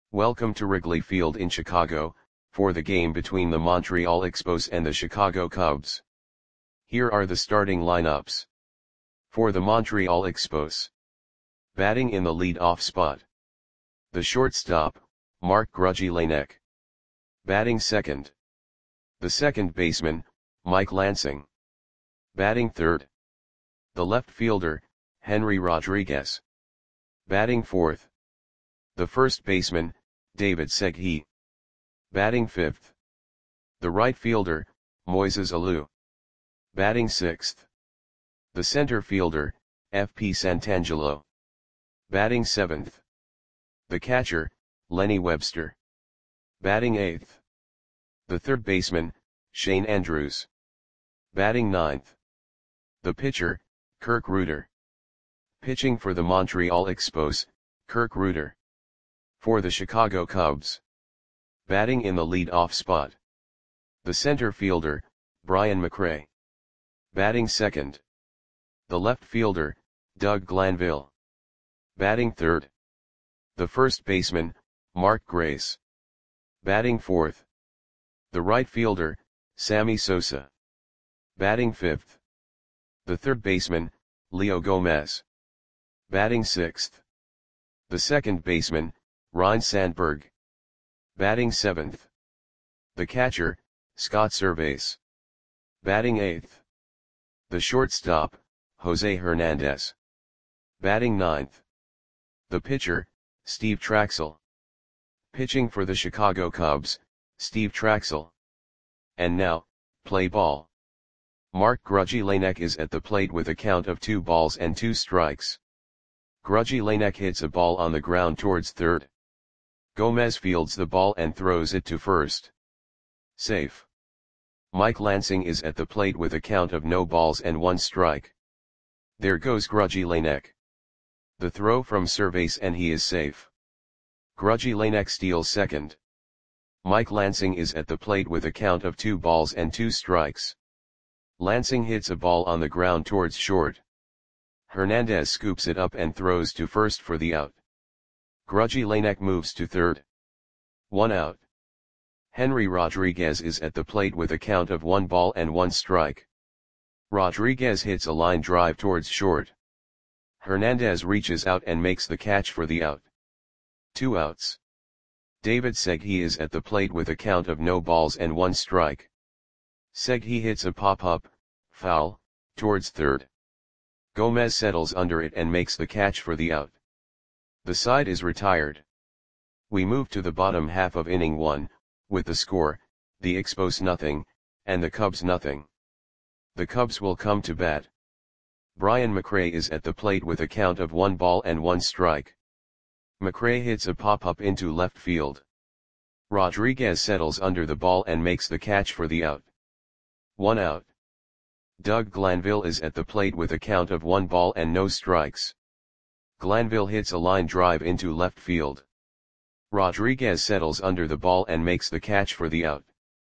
Welcome to Wrigley Field in Chicago, for the game between the Montreal Expos and the Chicago Cubs. Here are the starting lineups. For the Montreal Expos. Batting in the lead-off spot. The shortstop, Mark Grudzielanek. Batting second. The second baseman, Mike Lansing. Batting third. The left fielder, Henry Rodriguez. Batting fourth. The first baseman, David Segui. Batting fifth. The right fielder, Moises Alou. Batting sixth. The center fielder, F.P. Santangelo. Batting seventh. The catcher, Lenny Webster. Batting eighth. The third baseman, Shane Andrews. Batting ninth. The pitcher, Kirk Reuter. Pitching for the Montreal Expos, Kirk Reuter. For the Chicago Cubs. Batting in the lead-off spot. The center fielder, Brian McRae. Batting second. The left fielder, Doug Glanville. Batting third. The first baseman, Mark Grace. Batting fourth. The right fielder, Sammy Sosa. Batting fifth. The third baseman, Leo Gomez. Batting sixth. The second baseman, Ryne Sandberg. Batting seventh. The catcher, Scott Servais. Batting eighth. The shortstop, Jose Hernandez. Batting ninth. The pitcher, Steve Trachsel. Pitching for the Chicago Cubs, Steve Trachsel. And now, play ball. Mark Grudzielanek is at the plate with a count of 2-2 strikes. Grudzielanek hits a ball on the ground towards third. Gomez fields the ball and throws it to first. Safe. Mike Lansing is at the plate with a count of 0-1 strike. There goes Grudzielanek. The throw from Servais and he is safe. Grudzielanek steals second. Mike Lansing is at the plate with a count of 2-2 strikes. Lansing hits a ball on the ground towards short. Hernandez scoops it up and throws to first for the out. Grudzielanek moves to third. 1 out. Henry Rodriguez is at the plate with a count of 1-1 strike. Rodriguez hits a line drive towards short. Hernandez reaches out and makes the catch for the out. 2 outs. David Segui is at the plate with a count of 0-1 strike. Segui hits a pop-up, foul, towards third. Gomez settles under it and makes the catch for the out. The side is retired. We move to the bottom half of inning 1, with the score, the Expos 0, and the Cubs 0. The Cubs will come to bat. Brian McRae is at the plate with a count of 1-1 strike. McRae hits a pop-up into left field. Rodriguez settles under the ball and makes the catch for the out. 1 out. Doug Glanville is at the plate with a count of 1-0 strikes. Glanville hits a line drive into left field. Rodriguez settles under the ball and makes the catch for the out.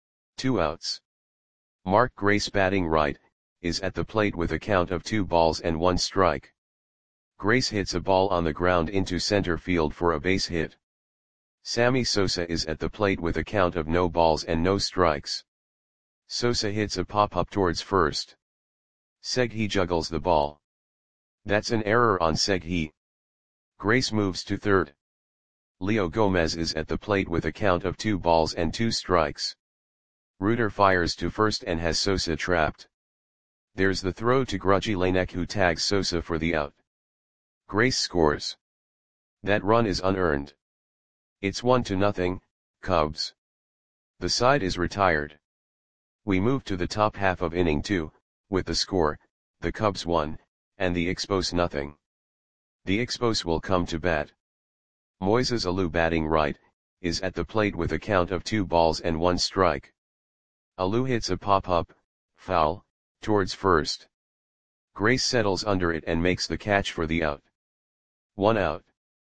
2 outs. Mark Grace, batting right, is at the plate with a count of 2-1 strike. Grace hits a ball on the ground into center field for a base hit. Sammy Sosa is at the plate with a count of 0 strikes. Sosa hits a pop-up towards first. Segui juggles the ball. That's an error on Segui. Grace moves to third. Leo Gomez is at the plate with a count of 2 strikes. Reuter fires to first and has Sosa trapped. There's the throw to Grudzielanek, who tags Sosa for the out. Grace scores. That run is unearned. It's 1-0, Cubs. The side is retired. We move to the top half of inning 2, with the score, the Cubs 1, and the Expos 0. The Expos will come to bat. Moises Alou, batting right, is at the plate with a count of 2-1 strike. Alou hits a pop-up, foul, towards first. Grace settles under it and makes the catch for the out. 1 out.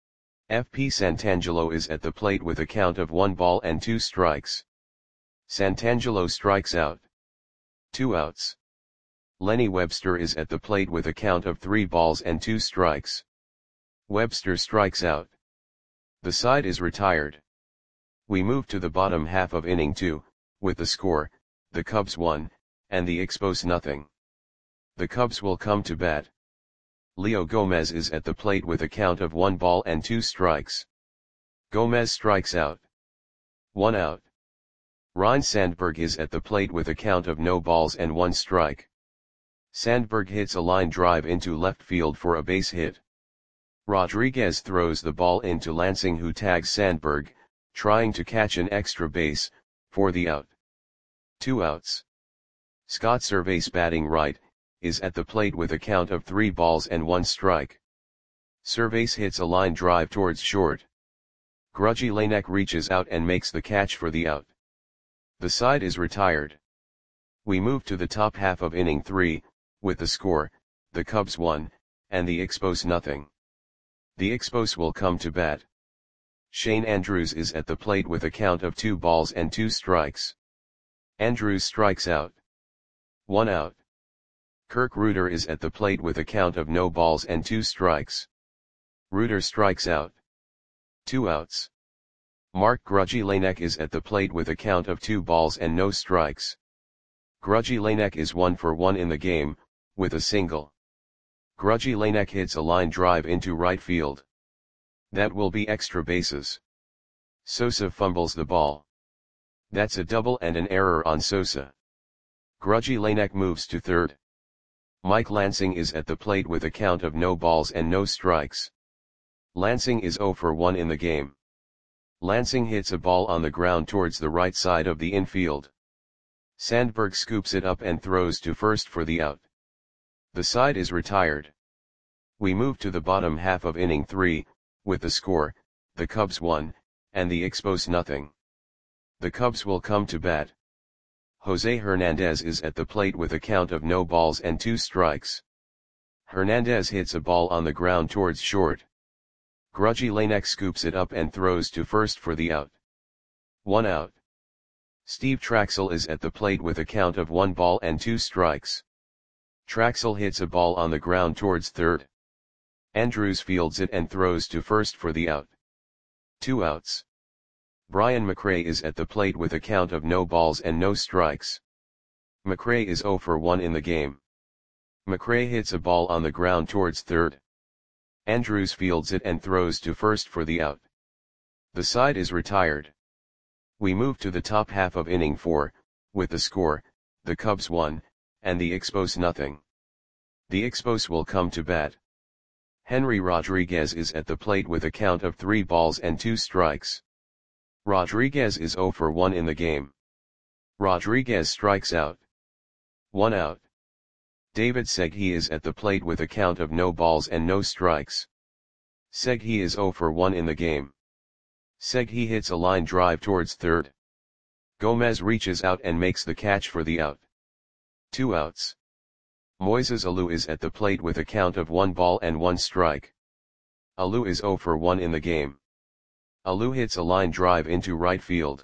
F.P. Santangelo is at the plate with a count of 1-2 strikes. Santangelo strikes out. 2 outs. Lenny Webster is at the plate with a count of 3-2 strikes. Webster strikes out. The side is retired. We move to the bottom half of inning 2, with the score, the Cubs 1, and the Expos nothing. The Cubs will come to bat. Leo Gomez is at the plate with a count of 1 ball and 2 strikes. Gomez strikes out. 1 out. Ryne Sandberg is at the plate with a count of no balls and 1 strike. Sandberg hits a line drive into left field for a base hit. Rodriguez throws the ball into Lansing, who tags Sandberg, trying to catch an extra base, for the out. 2 outs. Scott Servais, batting right, is at the plate with a count of 3 balls and 1 strike. Servais hits a line drive towards short. Grudgy Lanek reaches out and makes the catch for the out. The side is retired. We move to the top half of inning 3, with the score, the Cubs 1, and the Expos nothing. The Expos will come to bat. Shane Andrews is at the plate with a count of 2 balls and 2 strikes. Andrews strikes out. 1 out. Kirk Reuter is at the plate with a count of no balls and 2 strikes. Reuter strikes out. 2 outs. Mark Grudgy Lanek is at the plate with a count of 2 balls and no strikes. Grudgy Lanek is 1 for 1 in the game, with a single. Grudgy Lanek hits a line drive into right field. That will be extra bases. Sosa fumbles the ball. That's a double and an error on Sosa. Grudgy Lanek moves to third. Mike Lansing is at the plate with a count of no balls and no strikes. Lansing is 0 for 1 in the game. Lansing hits a ball on the ground towards the right side of the infield. Sandberg scoops it up and throws to first for the out. The side is retired. We move to the bottom half of inning 3, with the score, the Cubs 1, and the Expos nothing. The Cubs will come to bat. Jose Hernandez is at the plate with a count of no balls and 2 strikes. Hernandez hits a ball on the ground towards short. Grudgy Lanek scoops it up and throws to first for the out. 1 out. Steve Traxel is at the plate with a count of 1 ball and 2 strikes. Traxel hits a ball on the ground towards third. Andrews fields it and throws to first for the out. 2 outs. Brian McRae is at the plate with a count of no balls and no strikes. McRae is 0 for 1 in the game. McRae hits a ball on the ground towards third. Andrews fields it and throws to first for the out. The side is retired. We move to the top half of inning 4, with the score, the Cubs 1, and the Expos nothing. The Expos will come to bat. Henry Rodriguez is at the plate with a count of 3 balls and 2 strikes. Rodriguez is 0 for 1 in the game. Rodriguez strikes out. 1 out. David Segui is at the plate with a count of no balls and no strikes. Segui is 0 for 1 in the game. Segui hits a line drive towards third. Gomez reaches out and makes the catch for the out. 2 outs. Moises Alou is at the plate with a count of 1 ball and 1 strike. Alou is 0 for 1 in the game. Alou hits a line drive into right field.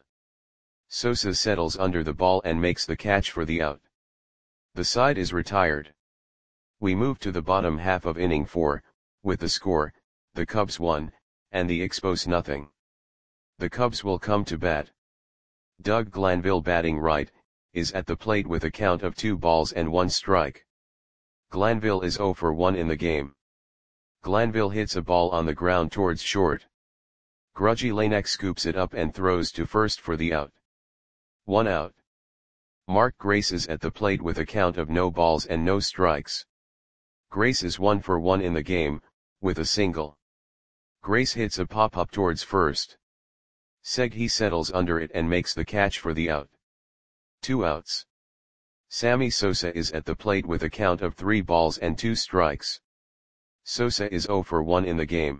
Sosa settles under the ball and makes the catch for the out. The side is retired. We move to the bottom half of inning 4, with the score, the Cubs 1, and the Expos nothing. The Cubs will come to bat. Doug Glanville, batting right, is at the plate with a count of 2 balls and 1 strike. Glanville is 0 for 1 in the game. Glanville hits a ball on the ground towards short. Grudgy Lanek scoops it up and throws to first for the out. 1 out. Mark Grace is at the plate with a count of no balls and no strikes. Grace is 1 for 1 in the game, with a single. Grace hits a pop-up towards first. Segui settles under it and makes the catch for the out. 2 outs. Sammy Sosa is at the plate with a count of 3 balls and 2 strikes. Sosa is 0 for 1 in the game.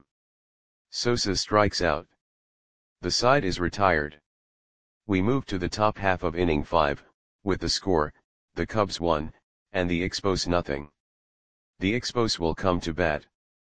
Sosa strikes out. The side is retired. We move to the top half of inning 5, with the score, the Cubs 1, and the Expos nothing. The Expos will come to bat.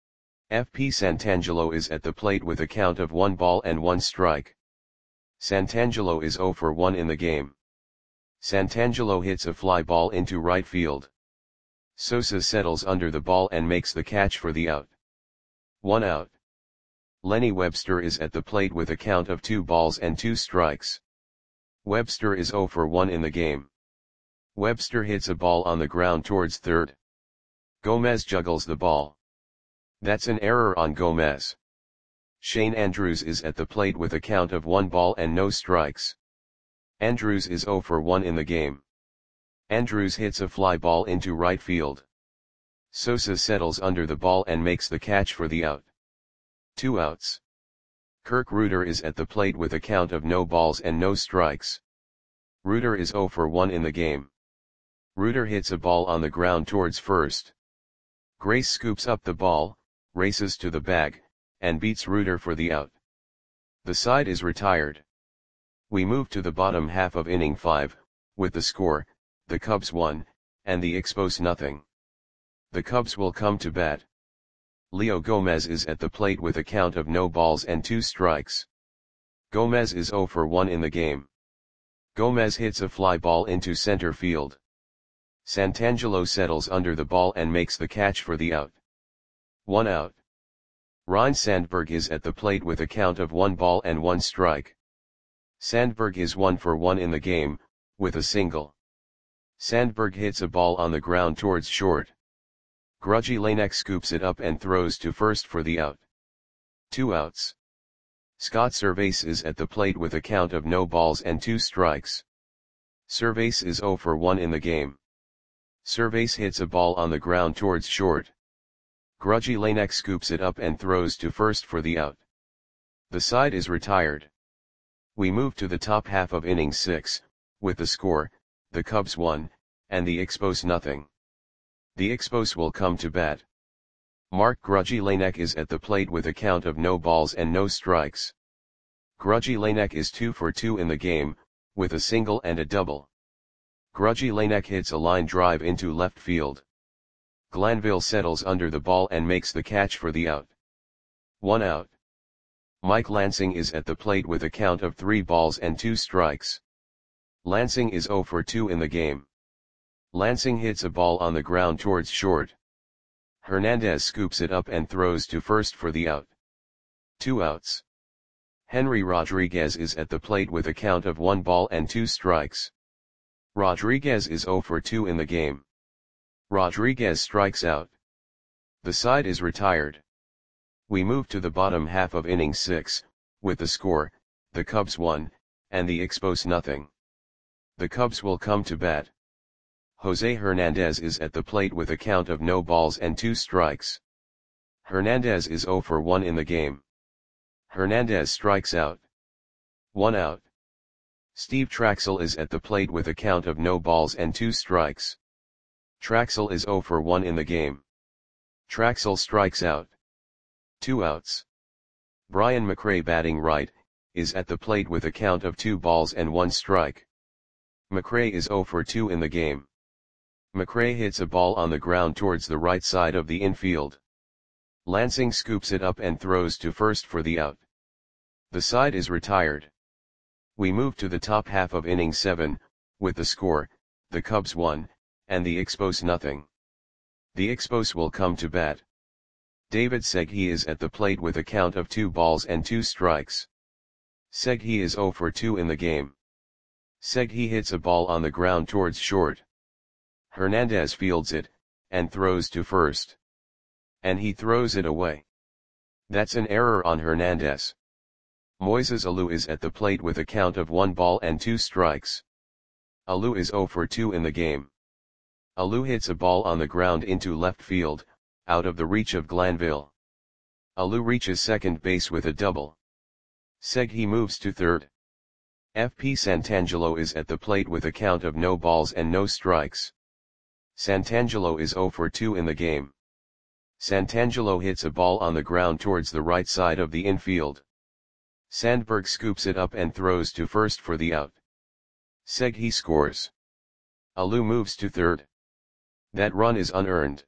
FP Santangelo is at the plate with a count of 1 ball and 1 strike. Santangelo is 0 for 1 in the game. Santangelo hits a fly ball into right field. Sosa settles under the ball and makes the catch for the out. 1 out. Lenny Webster is at the plate with a count of 2 balls and 2 strikes. Webster is 0 for 1 in the game. Webster hits a ball on the ground towards third. Gomez juggles the ball. That's an error on Gomez. Shane Andrews is at the plate with a count of 1 ball and no strikes. Andrews is 0 for 1 in the game. Andrews hits a fly ball into right field. Sosa settles under the ball and makes the catch for the out. 2 outs. Kirk Reuter is at the plate with a count of no balls and no strikes. Reuter is 0 for 1 in the game. Reuter hits a ball on the ground towards first. Grace scoops up the ball, races to the bag, and beats Reuter for the out. The side is retired. We move to the bottom half of inning 5, with the score, the Cubs 1, and the Expos nothing. The Cubs will come to bat. Leo Gomez is at the plate with a count of no balls and 2 strikes. Gomez is 0 for 1 in the game. Gomez hits a fly ball into center field. Santangelo settles under the ball and makes the catch for the out. 1 out. Ryne Sandberg is at the plate with a count of 1 ball and 1 strike. Sandberg is 1 for 1 in the game, with a single. Sandberg hits a ball on the ground towards short. Grudgy Lanek scoops it up and throws to first for the out. 2 outs. Scott Servais is at the plate with a count of no balls and 2 strikes. Servais is 0 for 1 in the game. Servais hits a ball on the ground towards short. Grudgy Lanek scoops it up and throws to first for the out. The side is retired. We move to the top half of inning 6, with the score, the Cubs 1, and the Expos nothing. The Expos will come to bat. Mark Grudgy Lanek is at the plate with a count of no balls and no strikes. Grudgy Lanek is 2 for 2 in the game, with a single and a double. Grudgy Lanek hits a line drive into left field. Glanville settles under the ball and makes the catch for the out. 1 out. Mike Lansing is at the plate with a count of 3 balls and 2 strikes. Lansing is 0 for 2 in the game. Lansing hits a ball on the ground towards short. Hernandez scoops it up and throws to first for the out. 2 outs. Henry Rodriguez is at the plate with a count of 1 ball and 2 strikes. Rodriguez is 0 for 2 in the game. Rodriguez strikes out. The side is retired. We move to the bottom half of inning 6, with the score, the Cubs 1, and the Expos nothing. The Cubs will come to bat. Jose Hernandez is at the plate with a count of no balls and 2 strikes. Hernandez is 0 for 1 in the game. Hernandez strikes out. 1 out. Steve Traxel is at the plate with a count of no balls and 2 strikes. Traxel is 0 for 1 in the game. Traxel strikes out. 2 outs. Brian McRae, batting right, is at the plate with a count of 2 balls and 1 strike. McRae is 0 for 2 in the game. McRae hits a ball on the ground towards the right side of the infield. Lansing scoops it up and throws to first for the out. The side is retired. We move to the top half of inning 7, with the score, the Cubs 1, and the Expos nothing. The Expos will come to bat. David Segui is at the plate with a count of 2 balls and 2 strikes. Segui is 0 for 2 in the game. Segui hits a ball on the ground towards short. Hernandez fields it, and throws to first. And he throws it away. That's an error on Hernandez. Moises Alou is at the plate with a count of 1 ball and 2 strikes. Alou is 0 for 2 in the game. Alou hits a ball on the ground into left field, out of the reach of Glanville. Alou reaches second base with a double. Segui moves to third. FP Santangelo is at the plate with a count of no balls and no strikes. Santangelo is 0 for 2 in the game. Santangelo hits a ball on the ground towards the right side of the infield. Sandberg scoops it up and throws to first for the out. Segui scores. Alou moves to third. That run is unearned.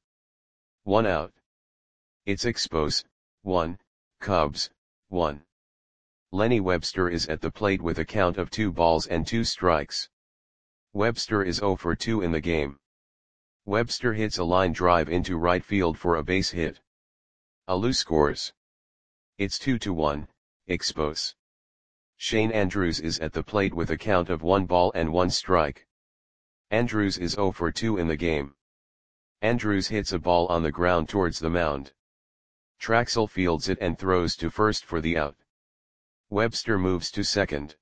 1 out. It's Expos, 1, Cubs, 1. Lenny Webster is at the plate with a count of 2 balls and 2 strikes. Webster is 0 for 2 in the game. Webster hits a line drive into right field for a base hit. Alou scores. It's 2-1, Expos. Shane Andrews is at the plate with a count of 1 ball and 1 strike. Andrews is 0 for 2 in the game. Andrews hits a ball on the ground towards the mound. Traxel fields it and throws to first for the out. Webster moves to second.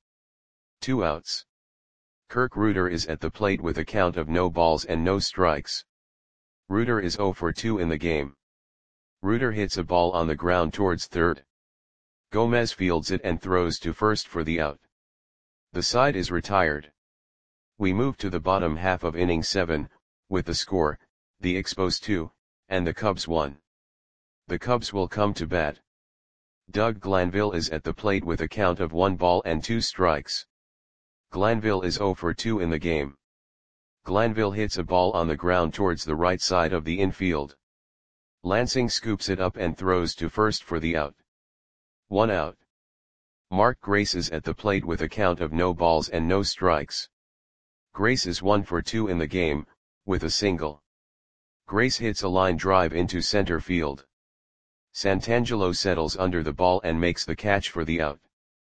2 outs. Kirk Reuter is at the plate with a count of no balls and no strikes. Reuter is 0 for 2 in the game. Reuter hits a ball on the ground towards third. Gomez fields it and throws to first for the out. The side is retired. We move to the bottom half of inning 7, with the score, the Expos 2, and the Cubs 1. The Cubs will come to bat. Doug Glanville is at the plate with a count of 1 ball and 2 strikes. Glanville is 0 for 2 in the game. Glanville hits a ball on the ground towards the right side of the infield. Lansing scoops it up and throws to first for the out. 1 out. Mark Grace is at the plate with a count of no balls and no strikes. Grace is 1 for 2 in the game, with a single. Grace hits a line drive into center field. Santangelo settles under the ball and makes the catch for the out.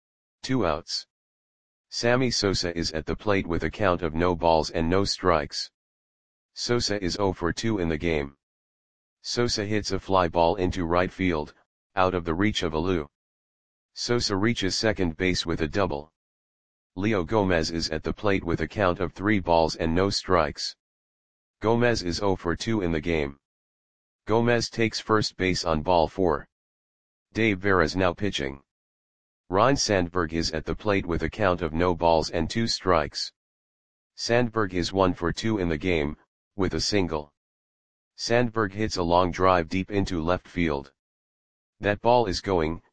2 outs. Sammy Sosa is at the plate with a count of no balls and no strikes. Sosa is 0 for 2 in the game. Sosa hits a fly ball into right field, out of the reach of Alou. Sosa reaches second base with a double. Leo Gomez is at the plate with a count of 3 balls and no strikes. Gomez is 0 for 2 in the game. Gomez takes first base on ball 4. Dave Veras now pitching. Ryne Sandberg is at the plate with a count of no balls and 2 strikes. Sandberg is 1 for 2 in the game, with a single. Sandberg hits a long drive deep into left field. That ball is gone.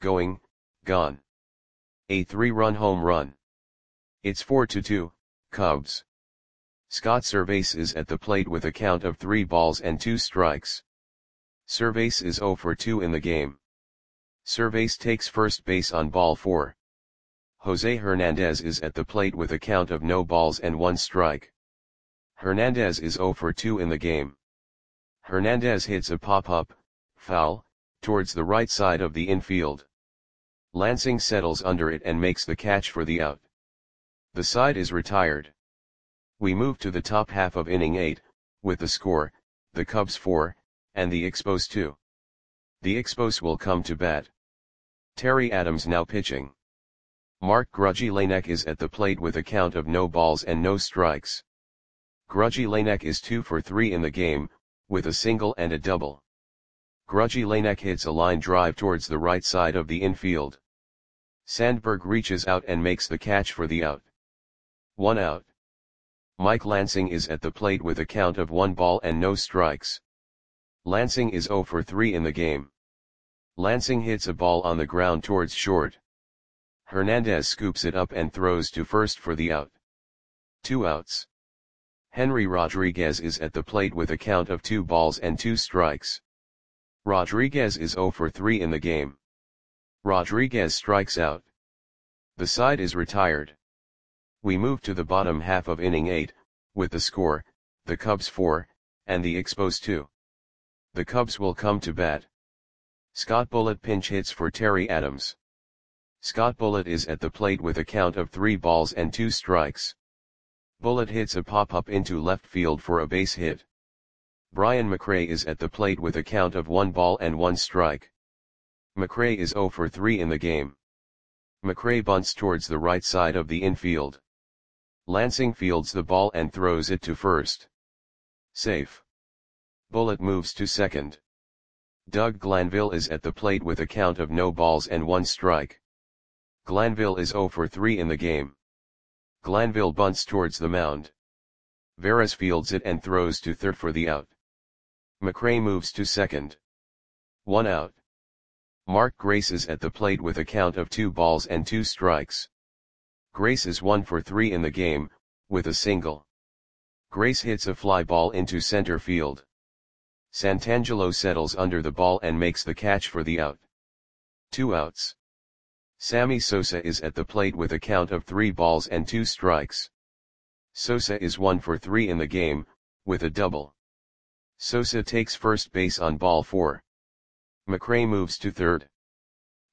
A 3-run home run. It's 4-2, Cubs. Scott Servais is at the plate with a count of 3 balls and 2 strikes. Servais is 0 for 2 in the game. Servais takes first base on ball 4. Jose Hernandez is at the plate with a count of no balls and 1 strike. Hernandez is 0 for 2 in the game. Hernandez hits a pop-up, foul, towards the right side of the infield. Lansing settles under it and makes the catch for the out. The side is retired. We move to the top half of inning 8, with the score, the Cubs 4, and the Expos 2. The Expos will come to bat. Terry Adams now pitching. Mark Grudzielanek is at the plate with a count of no balls and no strikes. Grudzielanek is 2 for 3 in the game, with a single and a double. Grudzielanek hits a line drive towards the right side of the infield. Sandberg reaches out and makes the catch for the out. 1 out. Mike Lansing is at the plate with a count of 1 ball and no strikes. Lansing is 0 for 3 in the game. Lansing hits a ball on the ground towards short. Hernandez scoops it up and throws to first for the out. 2 outs. Henry Rodriguez is at the plate with a count of 2 balls and 2 strikes. Rodriguez is 0 for 3 in the game. Rodriguez strikes out. The side is retired. We move to the bottom half of inning 8, with the score, the Cubs 4, and the Expos 2. The Cubs will come to bat. Scott Bullitt pinch hits for Terry Adams. Scott Bullitt is at the plate with a count of 3 balls and 2 strikes. Bullitt hits a pop-up into left field for a base hit. Brian McRae is at the plate with a count of 1 ball and 1 strike. McRae is 0 for 3 in the game. McRae bunts towards the right side of the infield. Lansing fields the ball and throws it to first. Safe. Bullitt moves to second. Doug Glanville is at the plate with a count of no balls and 1 strike. Glanville is 0 for 3 in the game. Glanville bunts towards the mound. Veras fields it and throws to third for the out. McRae moves to second. 1 out. Mark Grace is at the plate with a count of 2 balls and 2 strikes. Grace is 1 for 3 in the game, with a single. Grace hits a fly ball into center field. Santangelo settles under the ball and makes the catch for the out. 2 outs. Sammy Sosa is at the plate with a count of 3 balls and 2 strikes. Sosa is 1 for 3 in the game, with a double. Sosa takes first base on ball 4. McRae moves to third.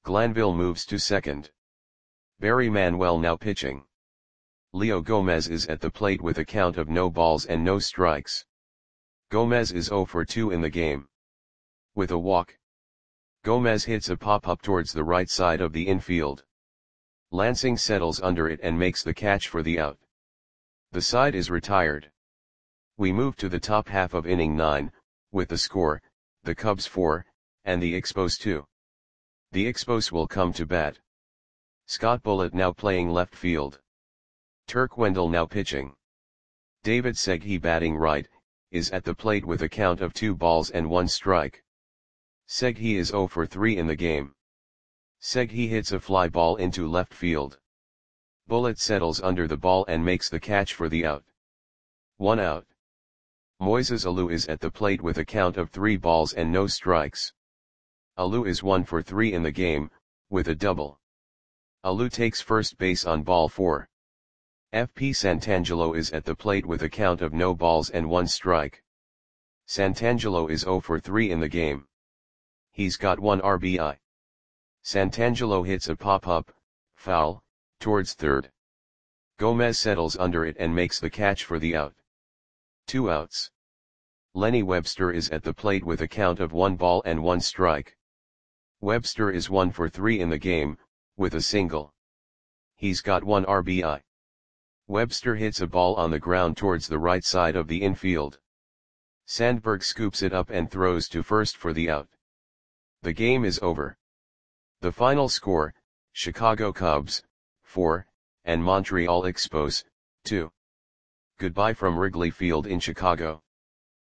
Glanville moves to second. Barry Manuel now pitching. Leo Gomez is at the plate with a count of no balls and no strikes. Gomez is 0 for 2 in the game. With a walk, Gomez hits a pop-up towards the right side of the infield. Lansing settles under it and makes the catch for the out. The side is retired. We move to the top half of inning 9, with the score, the Cubs 4, and the Expos 2. The Expos will come to bat. Scott Bullitt now playing left field. Turk Wendell now pitching. David Segui batting right, is at the plate with a count of 2 balls and 1 strike. Segui is 0 for 3 in the game. Segui hits a fly ball into left field. Bullitt settles under the ball and makes the catch for the out. 1 out. Moises Alou is at the plate with a count of 3 balls and no strikes. Alou is 1 for 3 in the game, with a double. Alou takes first base on ball 4. FP Santangelo is at the plate with a count of no balls and 1 strike. Santangelo is 0 for 3 in the game. He's got 1 RBI. Santangelo hits a pop-up, foul, towards third. Gomez settles under it and makes the catch for the out. 2 outs. Lenny Webster is at the plate with a count of 1 ball and 1 strike. Webster is 1 for 3 in the game, with a single. He's got 1 RBI. Webster hits a ball on the ground towards the right side of the infield. Sandberg scoops it up and throws to first for the out. The game is over. The final score, Chicago Cubs, 4, and Montreal Expos, 2. Goodbye from Wrigley Field in Chicago.